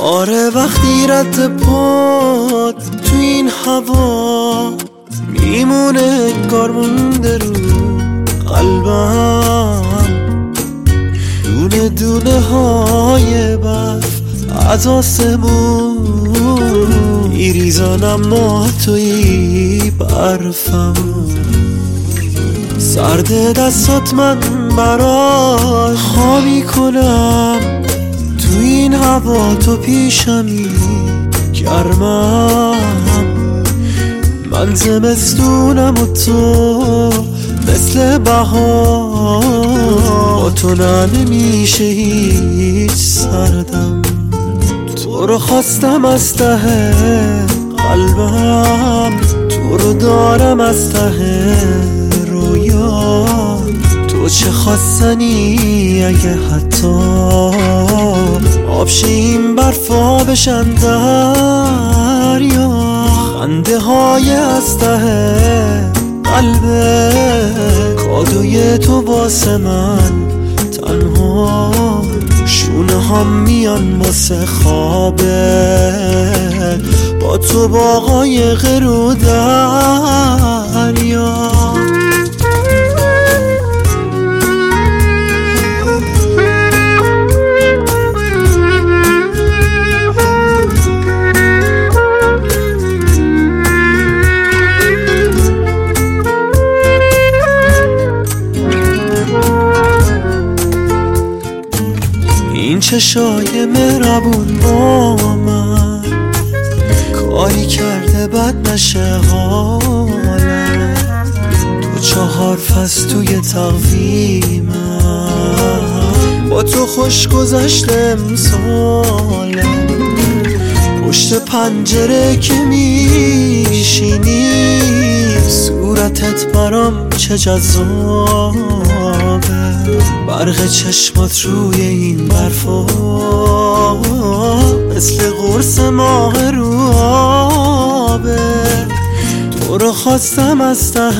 آره وقتی رد پات تو این هوا میمونه انگار مونده رو قلبم، دونه دونه های برف از آسمون میریزن اما توی برفم. سرد دستات من برات ها میکنم، تو این هوا تو پیشمی گرمم. من زمستونم و تو مثل بهار، با تو نمیشه هیچ سردم. تو رو خواستم از ته قلبم، تو رو دارم از ته رویا. تو چه خواستنی اگه حتی آبشه این برفا بشن دریا. خنده های از ته قلبه، کادوی تو واسه من تنها. شونه هم میان واسه خوابه، با تو با قایق رو دریا. این چشای مهربون با من کاری کرده بد نشه حالم. تو 4 فصل توی تقویمم، با تو خوش گذشته امسالم. پشت پنجره که میشینی صورتت برام چه جذابه. برق چشمات روی این برفا مثل قرص ماه رو آبه. تو رو خواستم از ته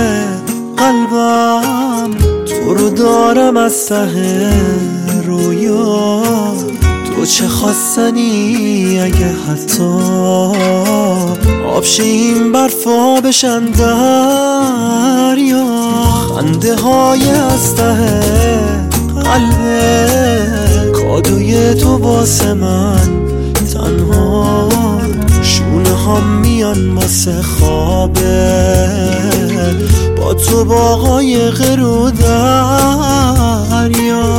قلبم، تو رو دارم از ته رویا. تو چه خواستنی اگه حتی آبشه این برفا بشن دریا. خنده های از ته قلبه، کادوی تو واسه من تنها. شونه هم میان واسه خوابه، با تو با قایق رو دریا.